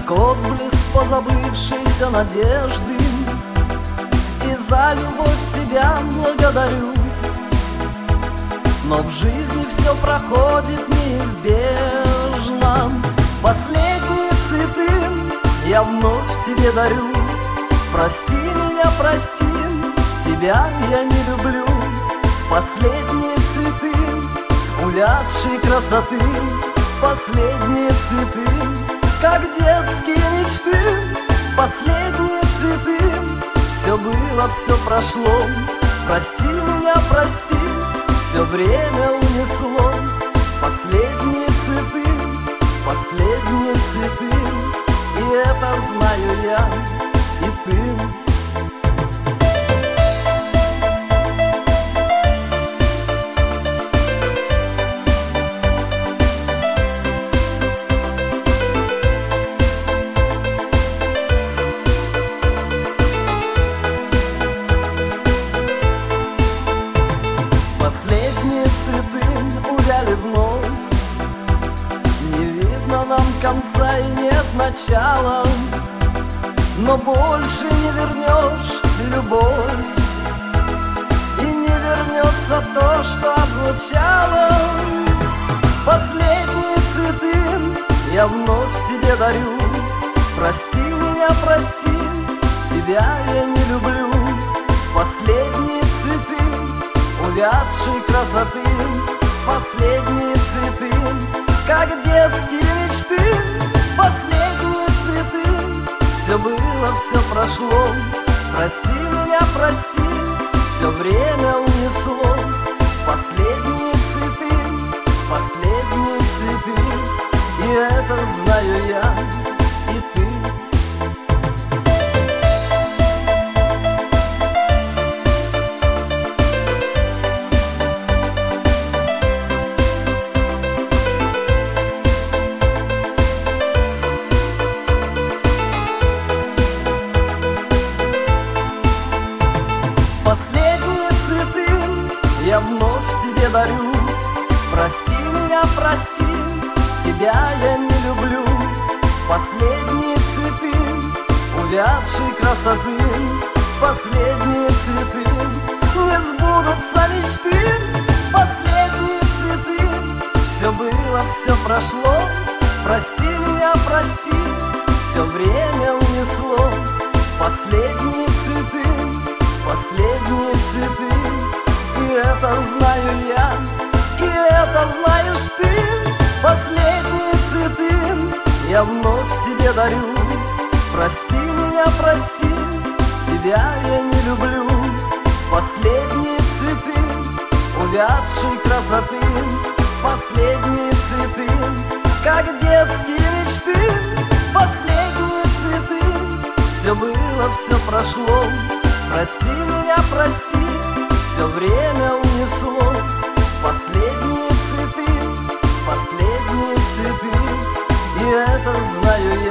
как отблеск позабывшейся надежды, и за любовь тебя благодарю. Но в жизни все проходит неизбежно. Последние цветы я вновь тебе дарю. Прости меня, прости, тебя я не люблю. Последние цветы увядшей красоты, последние цветы, как детские мечты. Последние цветы, все было, все прошло. Прости меня, прости, все время унесло. Последние цветы, последние цветы, и это знаю я, и ты. Последние цветы увяли вновь, не видно нам конца и нет начала. Но больше не вернешь любовь, и не вернется то, что звучало. Последние цветы я вновь тебе дарю. Прости меня, прости, тебя я не люблю. Последние цветы увядшей красоты, последние цветы, как детские мечты. Последние цветы, все было, все прошло. Прости меня, прости, все время унесло. Последние цветы, последние цветы, и это знаю я, и ты. Последние цветы я вновь тебе дарю. Прости меня, прости, тебя я не люблю. Последние цветы увядшей красоты, последние цветы, не сбудутся мечты. Последние цветы, все было, все прошло. Прости меня, прости, все время унесло. Последние цветы, последние цветы, и это знаю я, и это знаешь ты. Последние цветы я вновь тебе дарю. Прости меня, прости, тебя я не люблю. Последние цветы увядшей красоты, последние цветы, как детские мечты. Последние цветы, все было, все прошло. Прости меня, прости, все время унесло. Последние цветы, последние цветы, и это знаю я.